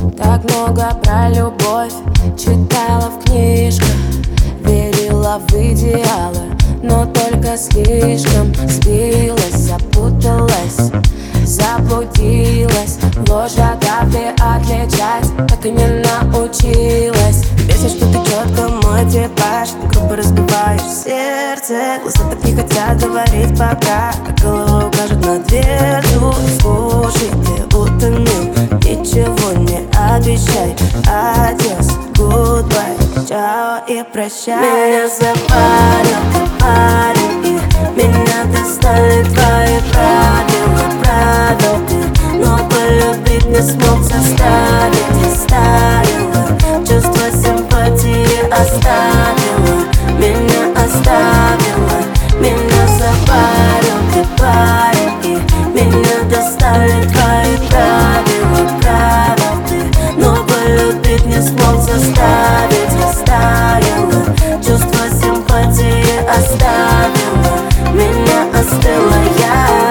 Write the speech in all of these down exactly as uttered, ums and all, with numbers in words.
Так много про любовь читала в книжках, верила в идеалы, но только слишком сбилась, запуталась, заблудилась. Ложь от правды отличать так и не научилась. Бесит, что ты четко мой типаж, грубо разбиваешь сердце. Глаза так не хотят говорить пока, как голова укажет на дверцу. Слушай, ты утонул, ничего не обещай. Адьос, гудбай, чао и прощай. Меня запарил ты, парень, и меня достали твои правила. Правил ты, но полюбить не смог заставить. Оставила, чувство симпатии оставила. Меня оставила, меня запарил ты, парень, и меня достали твои правила. Правил ты, но полюбить не смог заставить. Оставила, чувство симпатии оставила. Меня остыла я.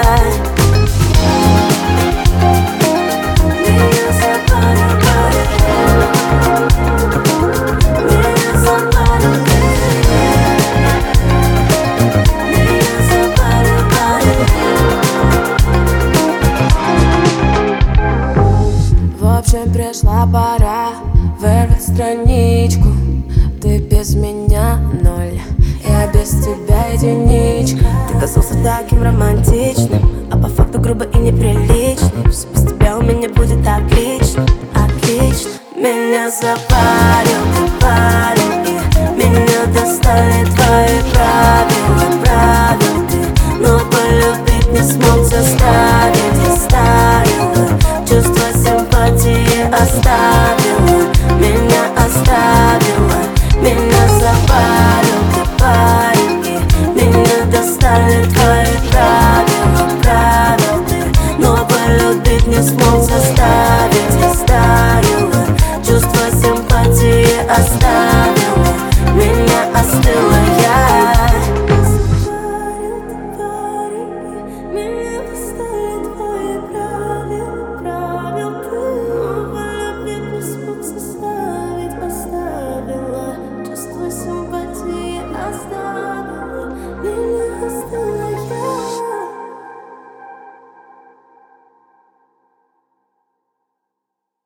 В общем, пришла пора вырвать страничку. Ты без меня ноль, я без тебя единичка. Ты казался таким романтичным, а по факту грубо и неприличным. Все без тебя у меня будет отлично, отлично. Меня запарил ты, парень, и меня достали твои правила. Правил ты, но полюбить не смог заставить. Оставила, чувство симпатии оставила. Меня оставила, меня запарил ты, парень, и меня достали твои правила. Правил ты, но полюбить не смог заставить. Оставила,